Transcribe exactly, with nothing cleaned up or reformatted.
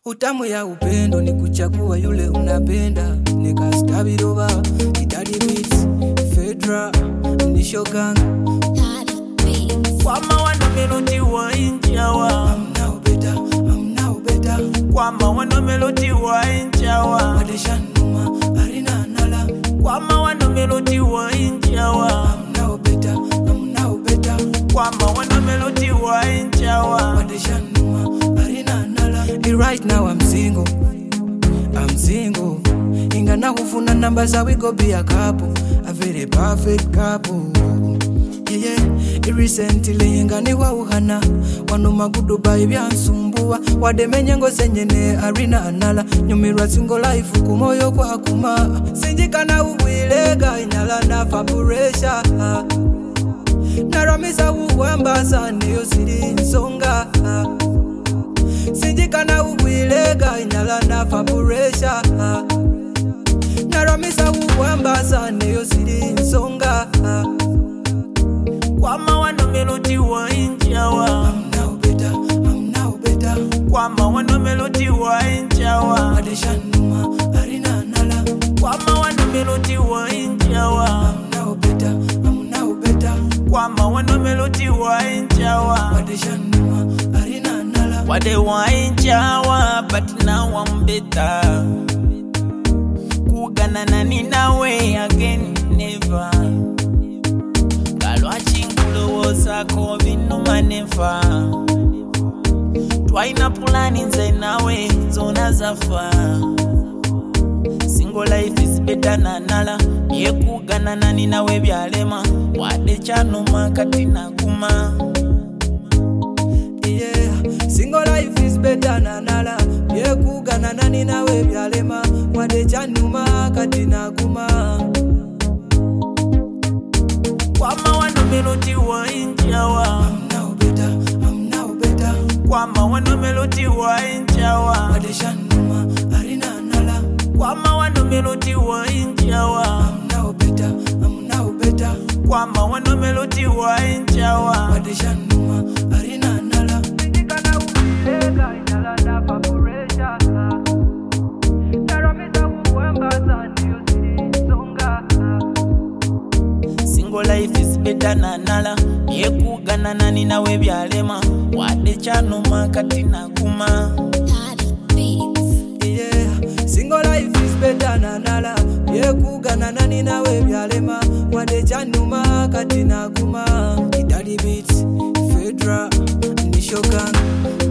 Utamu ya upendo ni kuchagua yule unapenda. Neka stabiloba, Idadi Beats, Fedra, Nishogang. Kwama wana melody wa injawa. I'm now better, I'm now better. Kwama wana melody wa injawa. Wadesha numa, arina nala. Kwama wana melody wa injawa. I'm now better, I'm now better. Kwama wana melody wa injawa. Wadesha numa, arina nala. Right now I'm single, I'm single. Inga na kufuna namba za we go be a couple, a very perfect couple. Yeah, yeah. Recently inga ni wa uhana, wanu magudu bai byansumbua. Wademenya ngo senyene arina anala. Nyumirwa single life kumoyo kwa kuma. Sinjikana uwilega inyala na faburesha. Naramisa uwamba sani yosiri nsonga. Sinjikana uwilega inyala na faburesha. Naramisa uwamba sani yosiri nsonga. Kwama wana melody wa injawa. I'm now better, I'm now better. Kwama wana melody wa injawa. Wadesha numa, arina nala. Kwama wana melody wa injawa. I'm now better, I'm now better. Kwama wana melody wa injawa. Wadesha numa, arina nala. Wade wa injawa, but now I'm better. Kugana na ninawe again, never. Sako vino manefa Twaina pulani nze nawe zona zafa. Single life is better na nala. Yekugana nani nawe byalema. Wade chanuma katina kuma. Yeah, single life is better na nala. Yekugana nani nawe byalema. Wade chanuma katina kuma. Kwama wana melody wa injawa. I'm now better, I'm now better. Kwama wana melody wa injawa. Wadesha numa, arina nala. Kwama wana melody wa injawa. I'm now better, I'm now better. Kwama wana melody wa injawa. Wadesha numa, arina nala. Sinjikana uwilega inyala na faburesha. Naramisa uwamba sani yosiri nsonga. Single life is better na nala. Yekugana nani nawe byalema. Wade chanuma katina kuma. Yeah, single life is better na nala. Yekugana nani nawe byalema. Wade chanuma katina kuma. Idadi Beats, Fedra, Nishogang.